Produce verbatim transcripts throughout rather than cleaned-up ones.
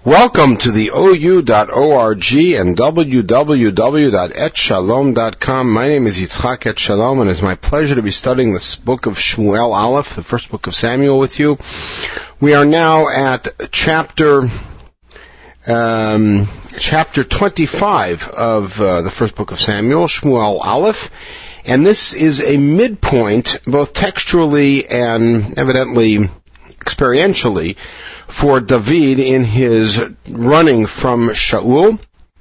Welcome to the O U dot org and w w w dot et shalom dot com. My name is Yitzchak Et Shalom, and it's my pleasure to be studying this book of Shmuel Aleph, the first book of Samuel, with you. We are now at chapter um, chapter twenty-five of uh, the first book of Samuel, Shmuel Aleph, and this is a midpoint, both textually and evidently experientially, for David in his running from Shaul.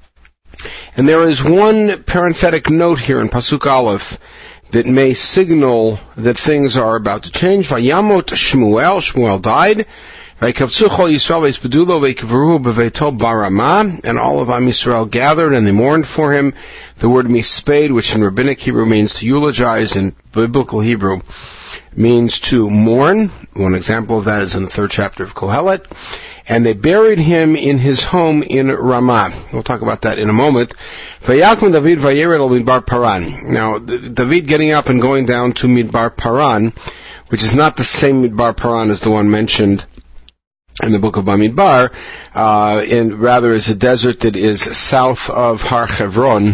And there is one parenthetic note here in Pasuk Aleph that may signal that things are about to change. Vayamot Shmuel, Shmuel died. Vayikavtzu chol Yisrael vayispedulo vayikavruhu beveito barama. And all of Am Yisrael gathered and they mourned for him. The word misped, which in rabbinic Hebrew means to eulogize, in biblical Hebrew means to mourn. One example of that is in the third chapter of Kohelet. And they buried him in his home in Ramah. We'll talk about that in a moment. Vayakum David vayered al Midbar Paran. Now, David getting up and going down to Midbar Paran, which is not the same Midbar Paran as the one mentioned in the book of Bamidbar, uh, and rather is a desert that is south of Har Hebron.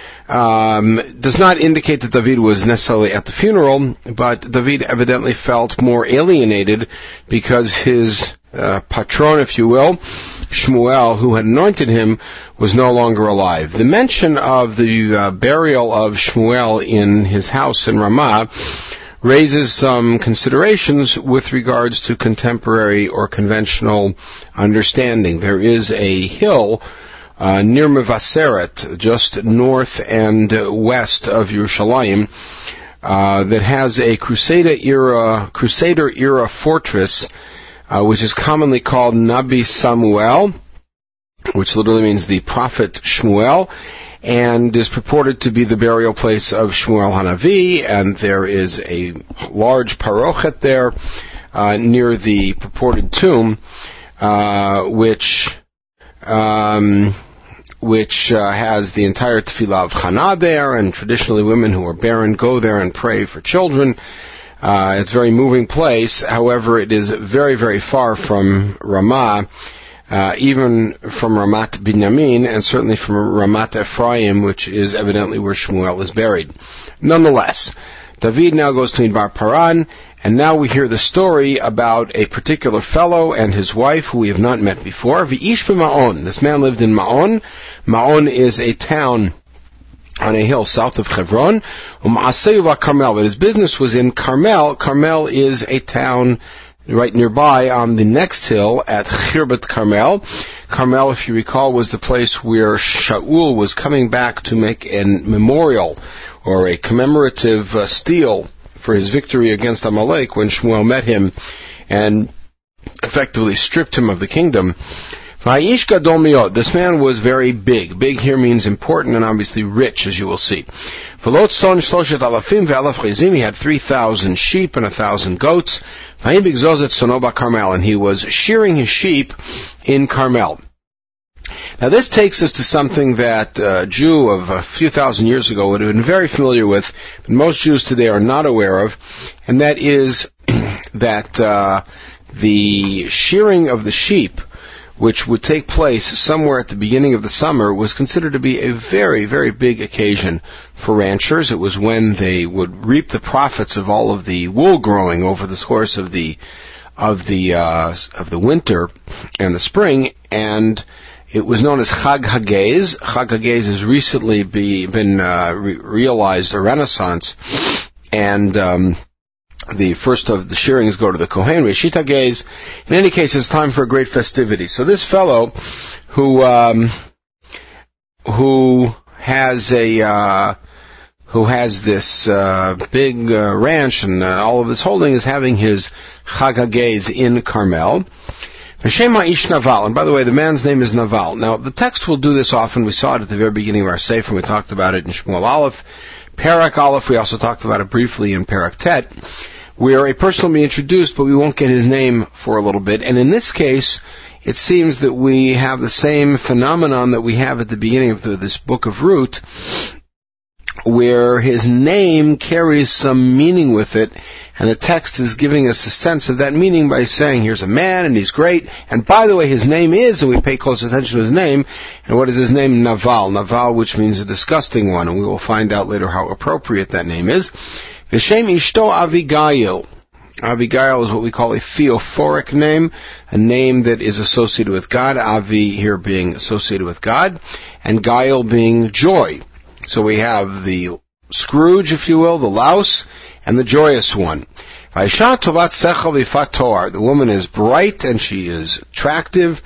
Um, does not indicate that David was necessarily at the funeral, but David evidently felt more alienated because his uh, patron, if you will, Shmuel, who had anointed him, was no longer alive. The mention of the uh, burial of Shmuel in his house in Ramah raises some considerations with regards to contemporary or conventional understanding. There is a hill Uh, near Mevaseret, just north and uh, west of Yerushalayim, uh, that has a Crusader era, Crusader era fortress, uh, which is commonly called Nabi Samuel, which literally means the prophet Shmuel, and is purported to be the burial place of Shmuel Hanavi, and there is a large parochet there, uh, near the purported tomb, uh, which, um, which uh, has the entire tefillah of Chana there, and traditionally women who are barren go there and pray for children. Uh, it's a very moving place. However, it is very, very far from Ramah, uh, even from Ramat Binyamin, and certainly from Ramat Ephraim, which is evidently where Shmuel is buried. Nonetheless, David now goes to Midbar Paran, and now we hear the story about a particular fellow and his wife who we have not met before. V'ish b'Ma'on. This man lived in Ma'on. Ma'on is a town on a hill south of Hebron. U'ma'aseu v'Carmel. But his business was in Carmel. Carmel is a town right nearby on the next hill at Chirbat Carmel. Carmel, if you recall, was the place where Shaul was coming back to make a memorial or a commemorative uh, stele for his victory against Amalek when Shmuel met him and effectively stripped him of the kingdom. This man was very big. Big here means important and obviously rich, as you will see. He had three thousand sheep and a thousand goats. And he was shearing his sheep in Carmel. Now this takes us to something that a Jew of a few thousand years ago would have been very familiar with, but most Jews today are not aware of, and that is that uh, the shearing of the sheep, which would take place somewhere at the beginning of the summer, was considered to be a very, very big occasion for ranchers. It was when they would reap the profits of all of the wool growing over the course of the of the uh, of the winter and the spring, and it was known as Chag Hagez. Chag Hagez has recently be, been uh, re- realized a renaissance, and um, the first of the shearings go to the Kohen, Reshit Hagez. In any case, it's time for a great festivity. So this fellow, who um, who has a uh, who has this uh, big uh, ranch and uh, all of this holding, is having his Chag Hagez in Carmel. Ish Naval, and by the way, the man's name is Naval. Now, the text will do this often. We saw it at the very beginning of our Sefer, and we talked about it in Shmuel Aleph. Parak Aleph, we also talked about it briefly in Parak Tet, where a person will be introduced, but we won't get his name for a little bit. And in this case, it seems that we have the same phenomenon that we have at the beginning of the, this book of Ruth, where his name carries some meaning with it, And the text is giving us a sense of that meaning by saying, here's a man, and he's great, and by the way, his name is, and we pay close attention to his name, and what is his name? Naval. Naval, which means a disgusting one, and we will find out later how appropriate that name is. V'shem ishto Avigail. Abigail is what we call a theophoric name, a name that is associated with God, Avi here being associated with God, and Gail being joy. So we have the Scrooge, if you will, the louse, and the joyous one. The woman is bright and she is attractive.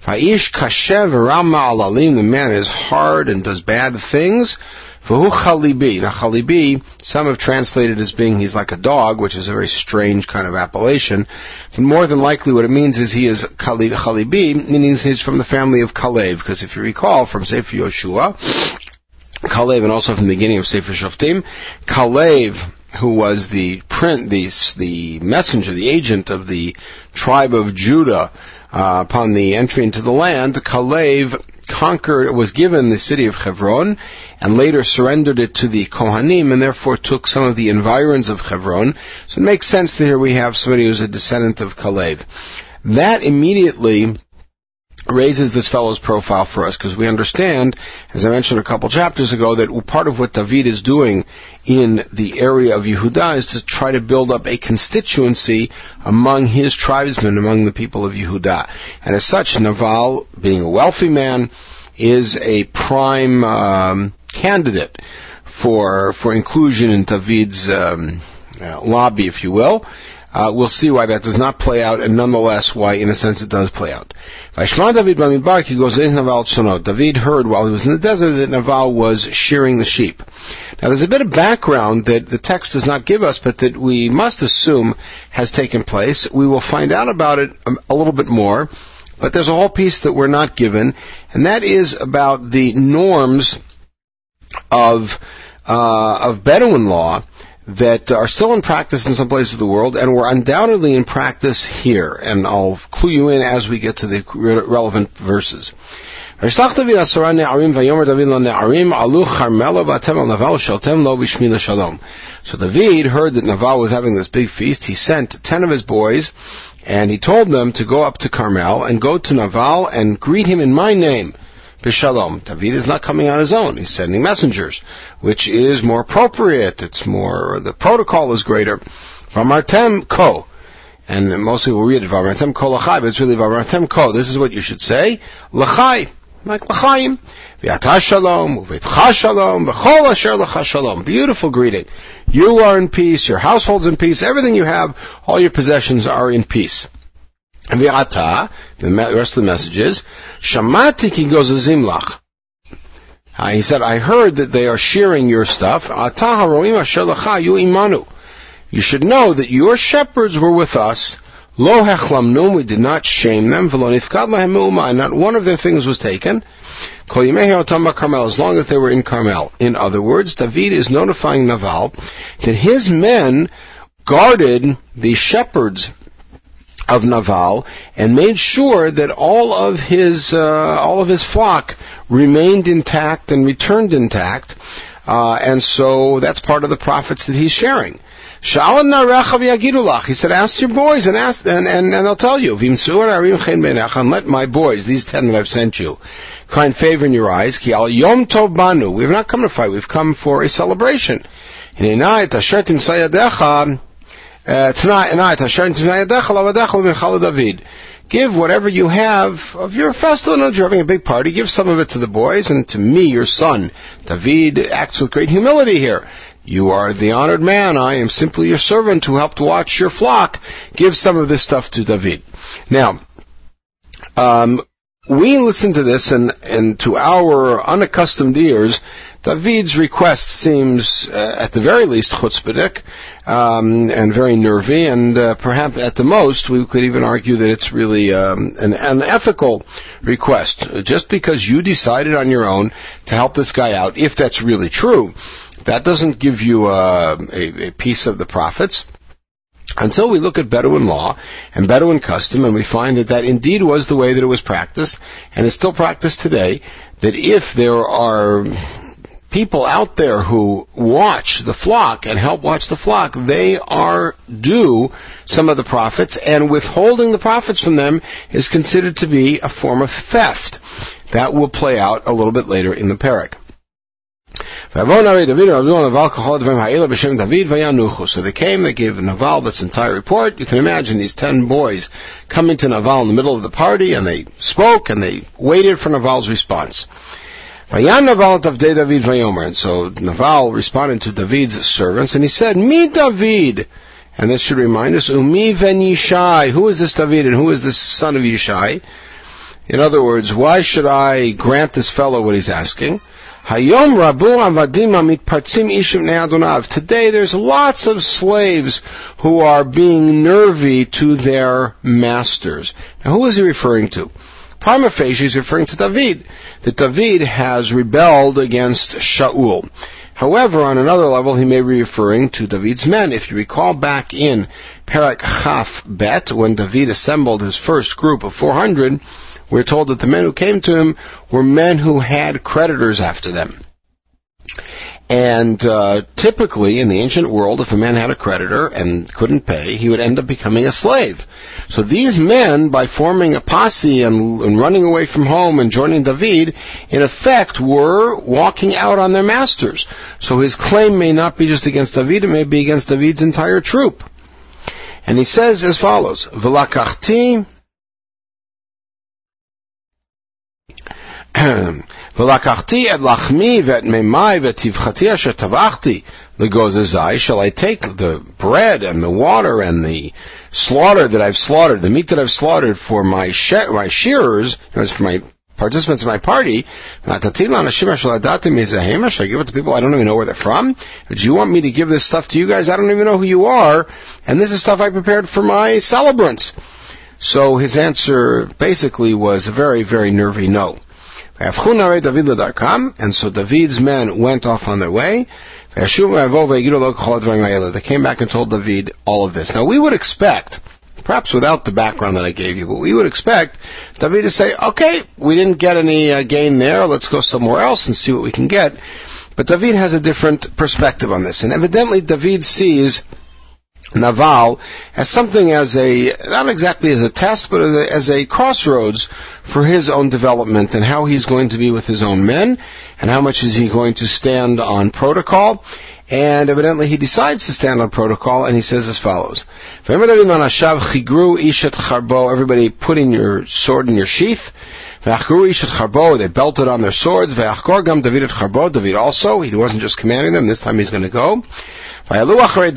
The man is hard and does bad things. Now, chalibi, some have translated as being he's like a dog, which is a very strange kind of appellation. But more than likely what it means is he is chalibi, meaning he's from the family of Kalev, because if you recall from Sefer Yoshua, Kalev, and also from the beginning of Sefer Shoftim, Kalev, who was the print, the, the messenger, the agent of the tribe of Judah, uh, upon the entry into the land, Kalev conquered, was given the city of Hebron, and later surrendered it to the Kohanim, and therefore took some of the environs of Hebron. So it makes sense that here we have somebody who's a descendant of Kalev. That immediately raises this fellow's profile for us, because we understand, as I mentioned a couple chapters ago, that part of what David is doing in the area of Yehudah is to try to build up a constituency among his tribesmen, among the people of Yehudah. And as such, Naval, being a wealthy man, is a prime um, candidate for for inclusion in David's um, uh, lobby, if you will. Uh, we'll see why that does not play out, and nonetheless why, in a sense, it does play out. David heard while he was in the desert that Naval was shearing the sheep. Now, there's a bit of background that the text does not give us, but that we must assume has taken place. We will find out about it a little bit more, but there's a whole piece that we're not given, and that is about the norms of uh, of Bedouin law that are still in practice in some places of the world, and were undoubtedly in practice here. And I'll clue you in as we get to the relevant verses. So David heard that Naval was having this big feast. He sent ten of his boys, and he told them to go up to Carmel and go to Naval and greet him in my name. B'shalom. David is not coming on his own. He's sending messengers, which is more appropriate. It's more, the protocol is greater. Vamartem ko. And mostly we'll read it, Vamartem ko lachai, but it's really Vamartem ko. This is what you should say. Lachai. Like lachaim. V'yata shalom, u'vetcha shalom, v'chol asher lacha shalom. Beautiful greeting. You are in peace, your household's in peace, everything you have, all your possessions are in peace. V'yata, the rest of the message is, Shamati ki gozazim lach. Uh, he said, I heard that they are shearing your stuff. Ata haroim asher lacha yu imanu. You should know that your shepherds were with us. Lo hechlamnum, we did not shame them. V'lo nifkad lahem me'uma, not one of their things was taken. Kol yimei ha'otam ba'Carmel, as long as they were in Carmel. In other words, David is notifying Naval that his men guarded the shepherds of Naval and made sure that all of his uh, all of his flock remained intact and returned intact, uh, and so that's part of the profits that he's sharing. He said, ask your boys and ask and, and, and they'll tell you. And let my boys, these ten that I've sent you, find favor in your eyes. We have not come to fight, we've come for a celebration. Uh, tonight, give whatever you have of your festival. You're having a big party. Give some of it to the boys and to me, your son. David acts with great humility here. You are the honored man. I am simply your servant who helped watch your flock. Give some of this stuff to David. Now, um, we listen to this, and, and to our unaccustomed ears, David's request seems, uh, at the very least, chutzpahdik, um, and very nervy, and uh, perhaps at the most, we could even argue that it's really um, an, an ethical request. Just because you decided on your own to help this guy out, if that's really true, that doesn't give you uh, a, a piece of the profits. Until we look at Bedouin law and Bedouin custom, and we find that that indeed was the way that it was practiced, and is still practiced today, that if there are people out there who watch the flock and help watch the flock, they are due some of the profits, and withholding the profits from them is considered to be a form of theft. That will play out a little bit later in the parak. So they came, they gave Naval this entire report. You can imagine these ten boys coming to Naval in the middle of the party, and they spoke, and they waited for Naval's response. And so Naval responded to David's servants, and he said, Mi David. And this should remind us, Umi ven Yishai. Who is this David, and who is this son of Yishai? In other words, why should I grant this fellow what he's asking? Hayom rabu avadim amitpartzim ishim nei adonav. Today there's lots of slaves who are being nervy to their masters. Now who is he referring to? Prima facie he's referring to David. That David has rebelled against Shaul. However, on another level, he may be referring to David's men. If you recall back in Parak Chaf Bet, when David assembled his first group of four hundred, we're told that the men who came to him were men who had creditors after them. And uh, typically, in the ancient world, if a man had a creditor and couldn't pay, he would end up becoming a slave. So these men, by forming a posse and, and running away from home and joining David, in effect were walking out on their masters. So his claim may not be just against David, it may be against David's entire troop. And he says as follows, V'lakachti V'lakachti et lachmi v'et memai v'tivchati asher tavachti l'gozezai. Shall I take the bread and the water and the slaughter that I've slaughtered, the meat that I've slaughtered for my she- my shearers, for my participants in my party, shall I give it to people I don't even know where they're from? Do you want me to give this stuff to you guys? I don't even know who you are, and this is stuff I prepared for my celebrants. So his answer basically was a very, very nervy no. And so David's men went off on their way. They came back and told David all of this. Now we would expect, perhaps without the background that I gave you, but we would expect David to say, okay, we didn't get any uh, gain there, let's go somewhere else and see what we can get. But David has a different perspective on this. And evidently David sees Naval as something as a, not exactly as a test, but as a, as a crossroads for his own development and how he's going to be with his own men and how much is he going to stand on protocol. And evidently he decides to stand on protocol, and he says as follows. Everybody put in your sword in your sheath. They belted on their swords. David also, he wasn't just commanding them, this time he's going to go. We see a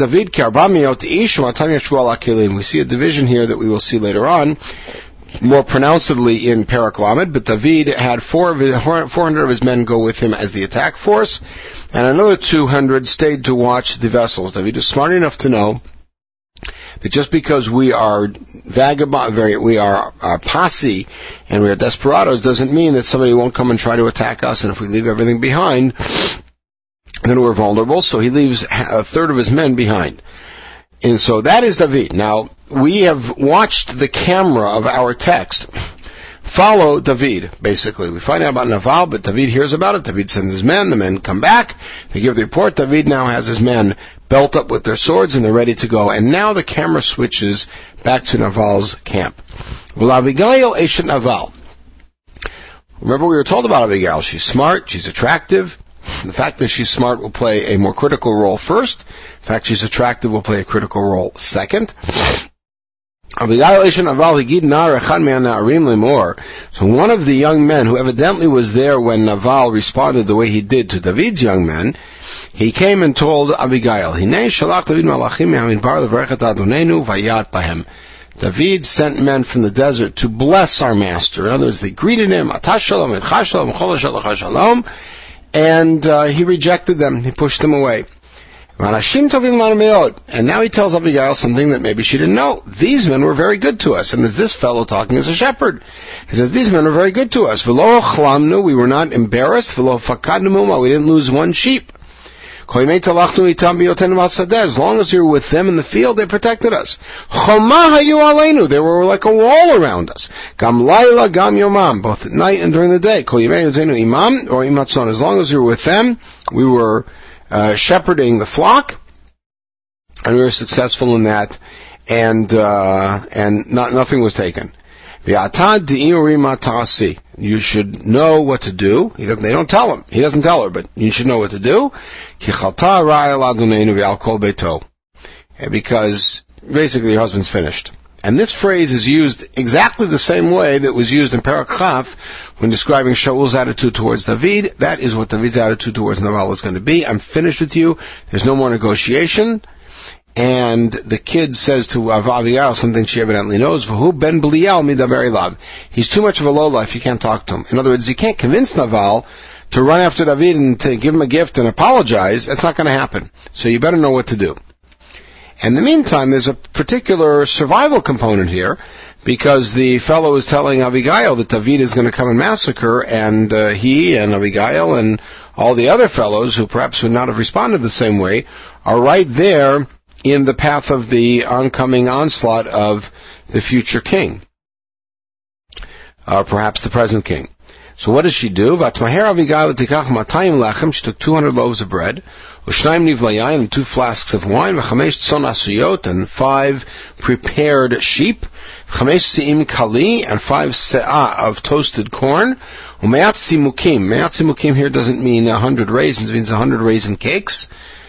division here that we will see later on, more pronouncedly in Parak Lamed, but David had four of his, four hundred of his men go with him as the attack force, and another two hundred stayed to watch the vessels. David is smart enough to know that just because we are vagabond, very, we are our posse, and we are desperados, doesn't mean that somebody won't come and try to attack us, and if we leave everything behind, then we're vulnerable. So he leaves a third of his men behind. And so that is David. Now, we have watched the camera of our text follow David, basically. We find out about Naval, but David hears about it. David sends his men. The men come back. They give the report. David now has his men belt up with their swords, and they're ready to go. And now the camera switches back to Naval's camp. Abigail Eshet Naval. Remember, we were told about Abigail. She's smart. She's attractive. The fact that she's smart will play a more critical role first. The fact she's attractive will play a critical role second. So one of the young men who evidently was there when Naval responded the way he did to David's young men, he came and told Abigail, David sent men from the desert to bless our master. In other words, they greeted him, and uh, he rejected them. He pushed them away. And now he tells Abigail something that maybe she didn't know. These men were very good to us. And is this fellow talking as a shepherd? He says, these men were very good to us. We were not embarrassed. We didn't lose one sheep. As long as we were with them in the field, they protected us. They were like a wall around us. Gam laila, gam yomam, both at night and during the day. Imam or imatzon. As long as we were with them, we were uh, shepherding the flock, and we were successful in that, and uh, and not, nothing was taken. You should know what to do. He doesn't, they don't tell him. He doesn't tell her, but you should know what to do. Because basically your husband's finished. And this phrase is used exactly the same way that was used in Perek Chaf when describing Shaul's attitude towards David. That is what David's attitude towards Naval is going to be. I'm finished with you. There's no more negotiation. And the kid says to Abigail something she evidently knows, V'hu ben Belial midaber elav. He's too much of a lowlife, you can't talk to him. In other words, you can't convince Naval to run after David and to give him a gift and apologize. That's not going to happen. So you better know what to do. In the meantime, there's a particular survival component here, because the fellow is telling Abigail that David is going to come and massacre, and uh, he and Abigail and all the other fellows who perhaps would not have responded the same way are right there in the path of the oncoming onslaught of the future king, or perhaps the present king. So what does she do? She took two hundred loaves of bread, and two flasks of wine, and five prepared sheep, and five se'ah of toasted corn. Me'at simukim here doesn't mean a hundred raisins, it means a hundred raisin cakes.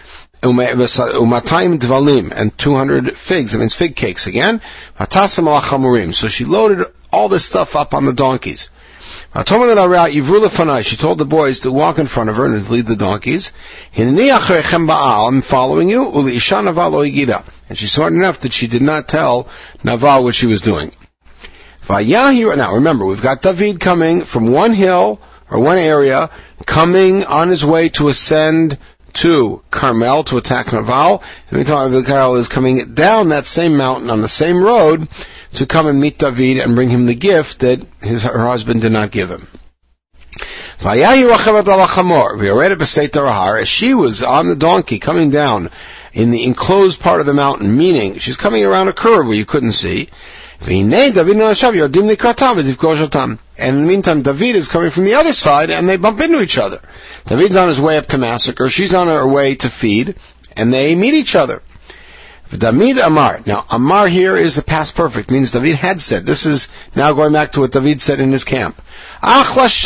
Umatayim and two hundred figs, that means fig cakes again. So she loaded all this stuff up on the donkeys. She told the boys to walk in front of her and lead the donkeys. I'm following you. And she's smart enough that she did not tell Naval what she was doing. Now remember, we've got David coming from one hill, or one area, coming on his way to ascend to Carmel to attack Naval. And meantime, Abigail is coming down that same mountain on the same road to come and meet David and bring him the gift that his her husband did not give him. As she was on the donkey coming down in the enclosed part of the mountain, meaning she's coming around a curve where you couldn't see. And in the meantime, David is coming from the other side, and they bump into each other. David's on his way up to massacre, she's on her way to feed, and they meet each other. David Amar. Now, Amar here is the past perfect, means David had said. This is now going back to what David said in his camp. I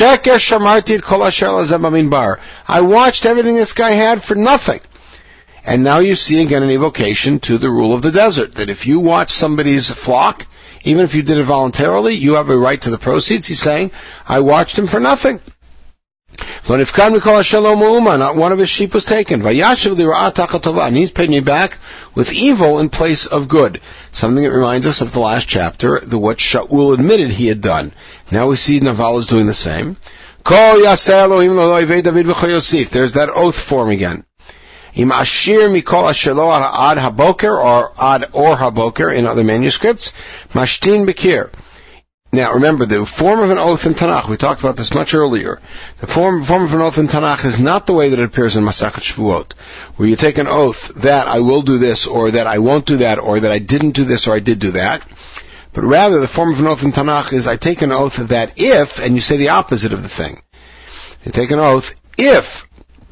watched everything this guy had for nothing. And now you see again an evocation to the rule of the desert, that if you watch somebody's flock, even if you did it voluntarily, you have a right to the proceeds. He's saying, I watched him for nothing. Not one of his sheep was taken. And he's paid me back with evil in place of good. Something that reminds us of the last chapter, the what Shaul admitted he had done. Now we see Naval is doing the same. There's that oath form again. Im ashir mikol ashelo ad haboker, or ad or haboker in other manuscripts, mashtin bekir. Now remember, the form of an oath in Tanakh, we talked about this much earlier, the form, form of an oath in Tanakh is not the way that it appears in Masachet Shvuot, where you take an oath that I will do this, or that I won't do that, or that I didn't do this, or I did do that. But rather, the form of an oath in Tanakh is I take an oath that if, and you say the opposite of the thing. You take an oath if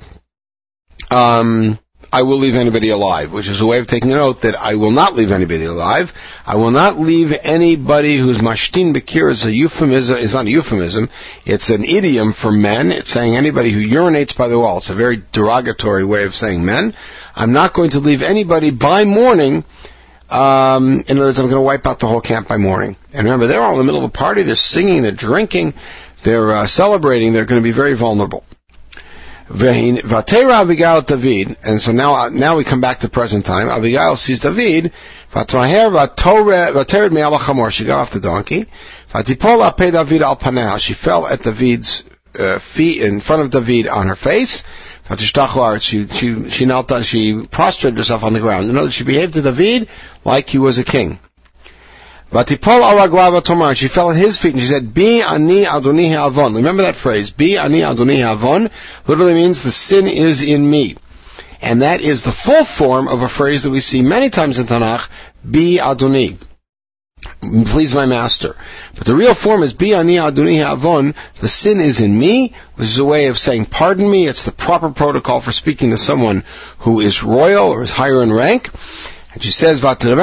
Um, I will leave anybody alive, which is a way of taking an oath that I will not leave anybody alive. I will not leave anybody who's mashtin bekir. Is a euphemism. It's not a euphemism. It's an idiom for men. It's saying anybody who urinates by the wall. It's a very derogatory way of saying men. I'm not going to leave anybody by morning. Um, in other words, I'm going to wipe out the whole camp by morning. And remember, they're all in the middle of a party. They're singing. They're drinking. They're uh, celebrating. They're going to be very vulnerable. Vatera Abigail David, and so now now we come back to present time. Abigail sees David. Vatmaher Vatered me'al chamor. She got off the donkey. Vatipola pe David al panah. She fell at David's uh, feet, in front of David on her face. Vatishtachlar. She she she knelt down. She prostrated herself on the ground. In other words, she behaved to David like he was a king. Vatipol araglav tomar. She fell at his feet and she said, "Bi ani adoni avon." Remember that phrase, "Bi ani adoni avon," literally means the sin is in me. And that is the full form of a phrase that we see many times in Tanakh, Bi Adoni. Please my master. But the real form is Bi Ani Adoni Ha'avon. The sin is in me, which is a way of saying pardon me. It's the proper protocol for speaking to someone who is royal or is higher in rank. And she says,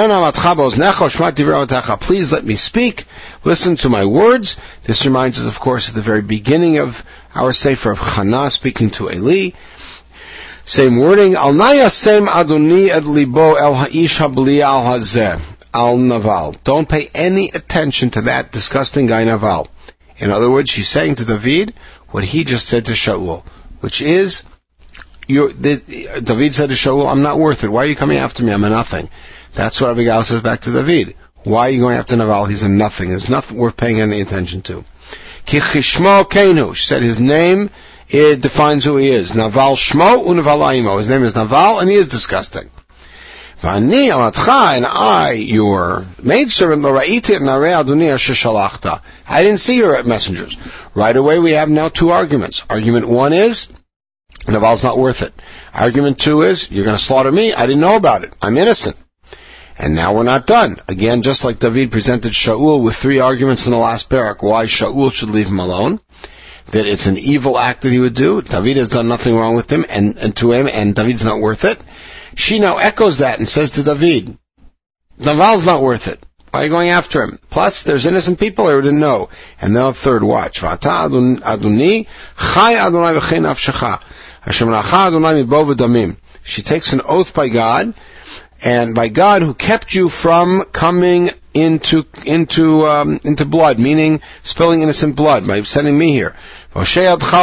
please let me speak. Listen to my words. This reminds us, of course, of the very beginning of our Sefer of Chana, speaking to Eli. Same wording. Al nayasem Adoni ed libo el ha'ish habli al hazeh al Naval. Don't pay any attention to that disgusting guy Naval. In other words, she's saying to David what he just said to Shaul, which is, You're, the, David said to Shaul, I'm not worth it. Why are you coming after me? I'm a nothing. That's what Abigail says back to David. Why are you going after Naval? He's a nothing. There's nothing worth paying any attention to. Ki chishmo kenu. She said his name, it defines who he is. Naval shmo unavalayimo. His name is Naval, and he is disgusting. V'ani amatcha, and I, your maidservant, lo ra'iti et narei adoni asher shalachta. I didn't see your messengers. Right away we have now two arguments. Argument one is, Naval's not worth it. Argument two is, you're going to slaughter me? I didn't know about it. I'm innocent. And now we're not done. Again, just like David presented Shaul with three arguments in the last parak, why Shaul should leave him alone, that it's an evil act that he would do. David has done nothing wrong with him, and, and to him, and David's not worth it. She now echoes that and says to David, Naval's not worth it. Why are you going after him? Plus, there's innocent people who didn't know. And now third watch. V'ata adoni, chai Adonai v'chei nafshecha. She takes an oath by God, and by God who kept you from coming into into um, into blood, meaning spilling innocent blood by sending me here. She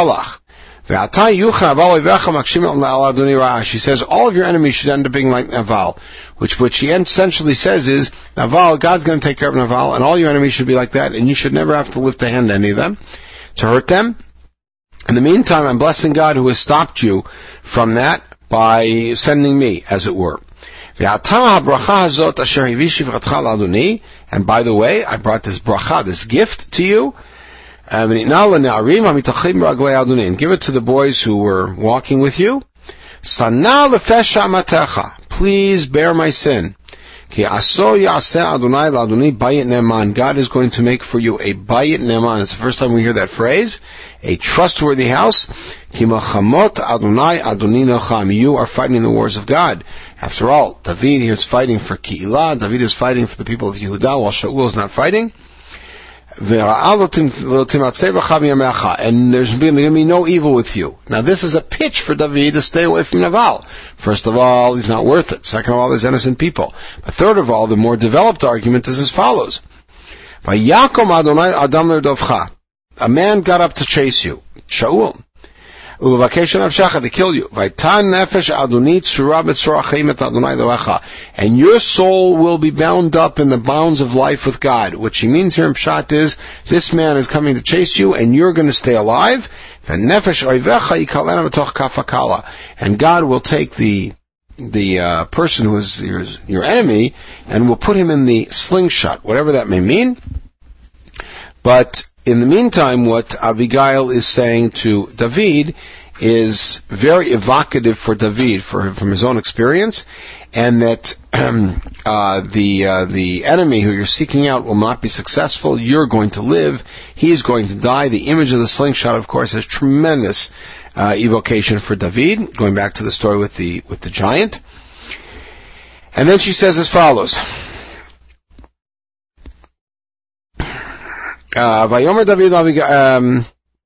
says all of your enemies should end up being like Naval, which what she essentially says is, Naval, God's going to take care of Naval, and all your enemies should be like that, and you should never have to lift a hand to any of them to hurt them. In the meantime, I'm blessing God who has stopped you from that by sending me, as it were. And by the way, I brought this bracha, this gift to you, and give it to the boys who were walking with you. Please bear my sin. God is going to make for you a bayit ne'eman. It's the first time we hear that phrase. A trustworthy house. You are fighting in the wars of God. After all, David here is fighting for Keilah. David is fighting for the people of Yehudah, while Shaul is not fighting. And there's going to be no evil with you. Now this is a pitch for David to stay away from Naval. First of all, he's not worth it. Second of all, there's innocent people. But third of all, the more developed argument is as follows. A man got up to chase you, Shaul, to kill you. And your soul will be bound up in the bounds of life with God. What she means here in Pshat is, this man is coming to chase you, and you're going to stay alive. And God will take the the uh, person who is your, your enemy, and will put him in the slingshot, whatever that may mean. But in the meantime, what Abigail is saying to David is very evocative for David, for from his own experience, and that um, uh, the uh, the enemy who you're seeking out will not be successful. You're going to live. He is going to die. The image of the slingshot, of course, has tremendous uh, evocation for David. Going back to the story with the with the giant, and then she says as follows. Vayomer David um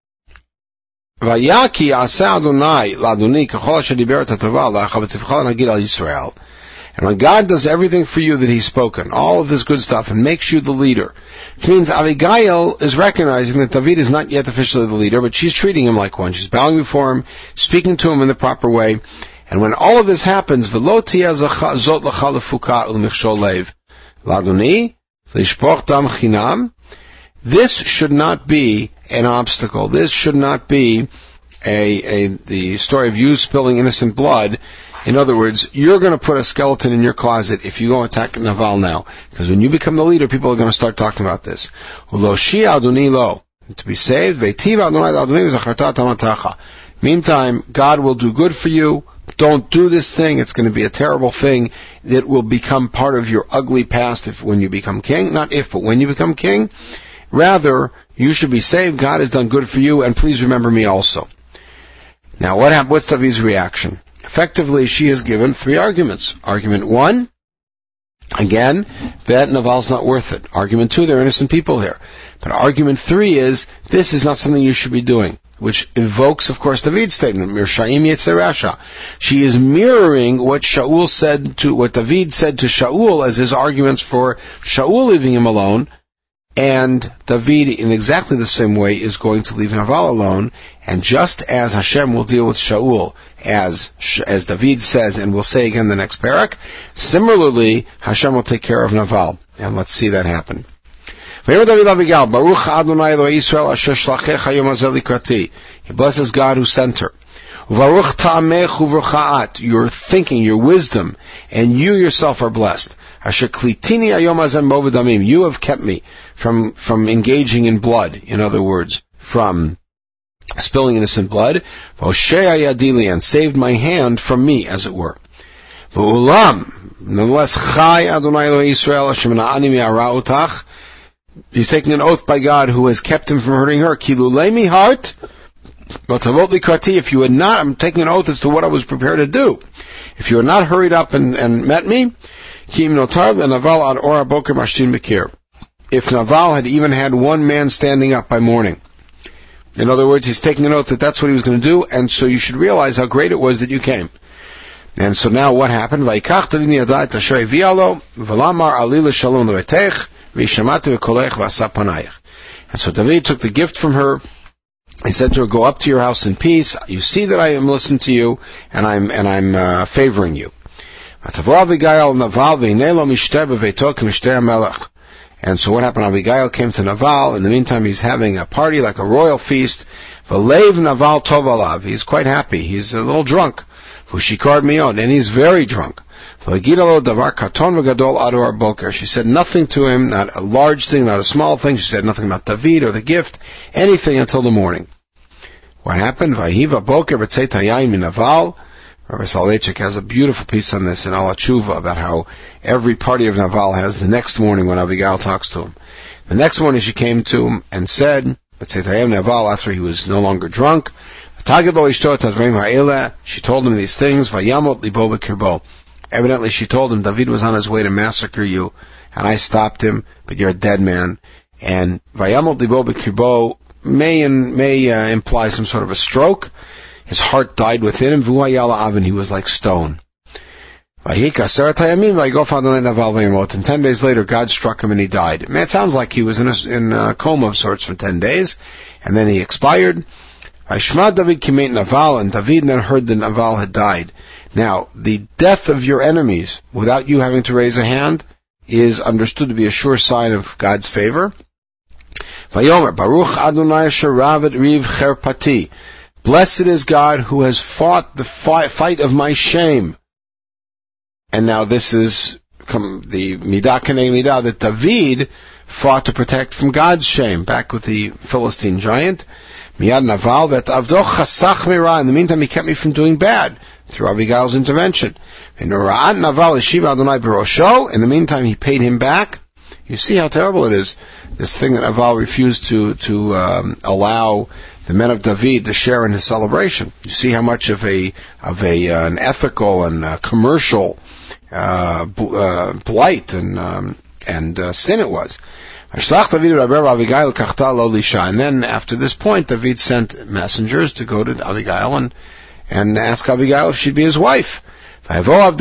Vayaki asa Adonai ladoni kachol asher diber et hatova alacha v'tzivcha nagid al Yisrael. And when God does everything for you that He's spoken, all of this good stuff, and makes you the leader, which means Abigail is recognizing that David is not yet officially the leader, but she's treating him like one. She's bowing before him, speaking to him in the proper way. And when all of this happens, v'lo tiyeh zot l'cha lefuka u'l'michshol lev ladoni l'shpoch dam chinam. This should not be an obstacle. This should not be a, a the story of you spilling innocent blood. In other words, you're going to put a skeleton in your closet if you go attack Naval now. Because when you become the leader, people are going to start talking about this. To be saved, meantime, God will do good for you, Don't do this thing. It's going to be a terrible thing that will become part of your ugly past if when you become king. Not if, but when you become king. Rather, you should be saved. God has done good for you, and please remember me also. Now, what happened? What's David's reaction? Effectively, she has given three arguments. Argument one, again, that Naval's not worth it. Argument two, there are innocent people here. But argument three is, this is not something you should be doing, which evokes, of course, David's statement, Mirshaim Yetzer Rasha. She is mirroring what Shaul said to, what David said to Shaul as his arguments for Shaul leaving him alone, and David, in exactly the same way, is going to leave Naval alone, and just as Hashem will deal with Shaul, as as David says, and we'll say again the next parak, similarly, Hashem will take care of Naval. And let's see that happen. He blesses God who sent her. Your thinking, your wisdom, and you yourself are blessed. You have kept me from, from engaging in blood, in other words, from spilling innocent blood, and saved my hand from me, as it were. Nonetheless, he's taking an oath by God who has kept him from hurting her. Kilulemi heart, if you had not, I'm taking an oath as to what I was prepared to do. If you had not hurried up and, and met me, if Naval had even had one man standing up by morning. In other words, he's taking an oath that that's what he was going to do, and so you should realize how great it was that you came. And so now what happened? And so David took the gift from her. He said to her, go up to your house in peace. You see that I am listening to you, and I'm, and I'm uh, favoring you. And so what happened? Abigail came to Naval. In the meantime, he's having a party like a royal feast. He's quite happy. He's a little drunk. She called me on, and he's very drunk. She said nothing to him, not a large thing, not a small thing. She said nothing about David or the gift, anything until the morning. What happened? Rabbi Soloveitchik has a beautiful piece on this in Al HaTshuva about how every party of Naval has the next morning when Abigail talks to him. The next morning she came to him and said, Naval, after he was no longer drunk, she told him these things, evidently she told him, David was on his way to massacre you, and I stopped him, but you're a dead man. And Vayamot Libo B'Kirbo may, may uh, imply some sort of a stroke. His heart died within him. He was like stone. And ten days later, God struck him and he died. I mean, it sounds like he was in a, in a coma of sorts for ten days, and then he expired. David came Naval, and David then heard that Naval had died. Now, the death of your enemies, without you having to raise a hand, is understood to be a sure sign of God's favor. Baruch Adonai Sheravet Riv Cherpati. Blessed is God who has fought the fi- fight of my shame. And now this is the Midah K'nei Midah that David fought to protect from God's shame, back with the Philistine giant. Miyad Naval that Avdo Chasach Mira. In the meantime, he kept me from doing bad through Abigail's intervention. In the meantime, he paid him back. You see how terrible it is. This thing that Naval refused to to um, allow the men of David to share in his celebration. You see how much of a of a uh, an ethical and uh, commercial uh, bl- uh, blight and um, and uh, sin it was. And then after this point, David sent messengers to go to Abigail and and ask Abigail if she'd be his wife. They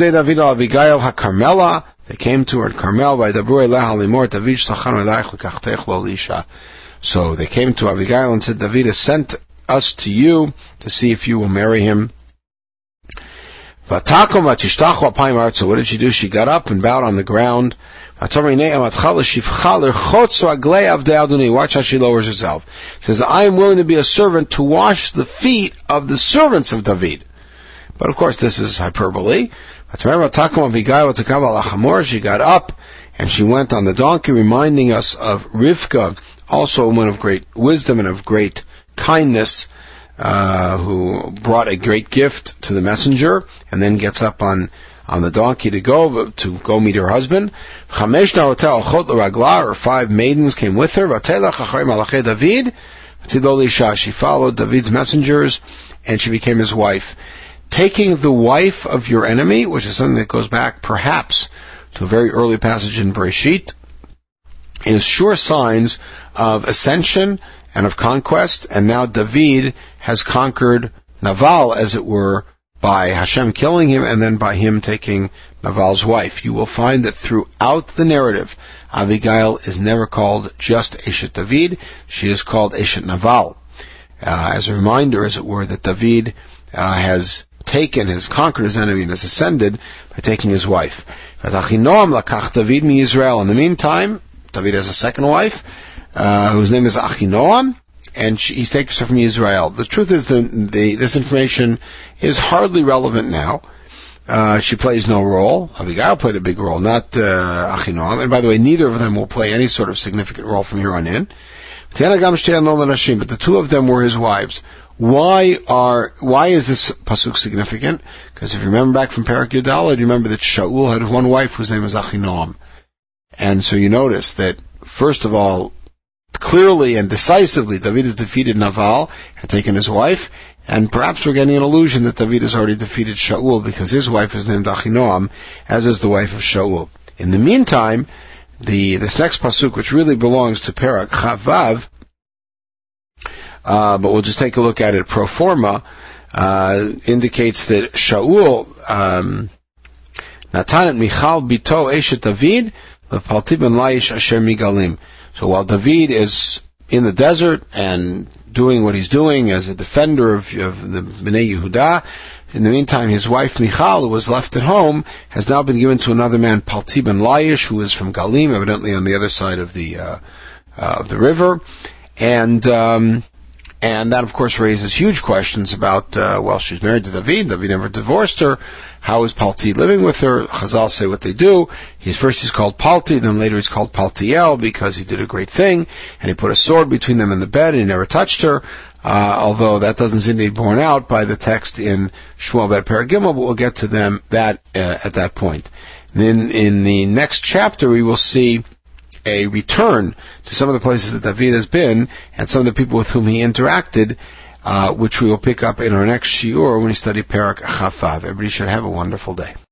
came to her at Carmel by So they came to Abigail and said, David has sent us to you to see if you will marry him. So what did she do? She got up and bowed on the ground. Watch how she lowers herself. She says, I am willing to be a servant to wash the feet of the servants of David. But of course this is hyperbole. She got up and she went on the donkey, reminding us of Rivka, also a woman of great wisdom and of great kindness, uh, who brought a great gift to the messenger, and then gets up on, on the donkey to go, to go meet her husband. Or five maidens came with her. She followed David's messengers, and she became his wife. Taking the wife of your enemy, which is something that goes back perhaps to a very early passage in Bereshit, is sure signs of ascension and of conquest, and now David has conquered Naval, as it were, by Hashem killing him and then by him taking Naval's wife. You will find that throughout the narrative, Abigail is never called just Eshet David, she is called Eshet Naval. Uh, as a reminder, as it were, that David uh, has taken, has conquered his enemy and has ascended by taking his wife. In the meantime, David has a second wife, uh, whose name is Achinoam, and she, he takes her from Israel. The truth is that the, this information is hardly relevant now. Uh, she plays no role. Abigail played a big role, not uh, Achinoam. And by the way, neither of them will play any sort of significant role from here on in. But the two of them were his wives. Why are why is this pasuk significant? Because if you remember back from Parak Yudalad, you remember that Shaul had one wife whose name was Achinoam. And so you notice that, first of all, clearly and decisively, David has defeated Naval, had taken his wife, and perhaps we're getting an illusion that David has already defeated Shaul because his wife is named Achinoam, as is the wife of Shaul. In the meantime, the this next pasuk, which really belongs to Parak Chavav, uh, but we'll just take a look at it pro forma, uh, indicates that Shaul, um, Natan Michal Bito Eshet David, L'Palti Ben Laish Asher Migalim. So while David is in the desert and doing what he's doing as a defender of, of the Bnei Yehuda, in the meantime, his wife Michal, who was left at home, has now been given to another man, Palti Ben Laish, who is from Galim, evidently on the other side of the uh, uh, of the river, and um, and that of course raises huge questions about uh, well, she's married to David. David never divorced her. How is Palti living with her? Chazal say what they do. He's first he's called Palti, then later he's called Paltiel because he did a great thing, and he put a sword between them in the bed, and he never touched her. Uh, although that doesn't seem to be borne out by the text in Shmuel Bet Perek Gimel, but we'll get to them that uh, at that point. Then in the next chapter we will see a return to some of the places that David has been and some of the people with whom he interacted, uh, which we will pick up in our next shiur when we study Perek Chavav. Everybody should have a wonderful day.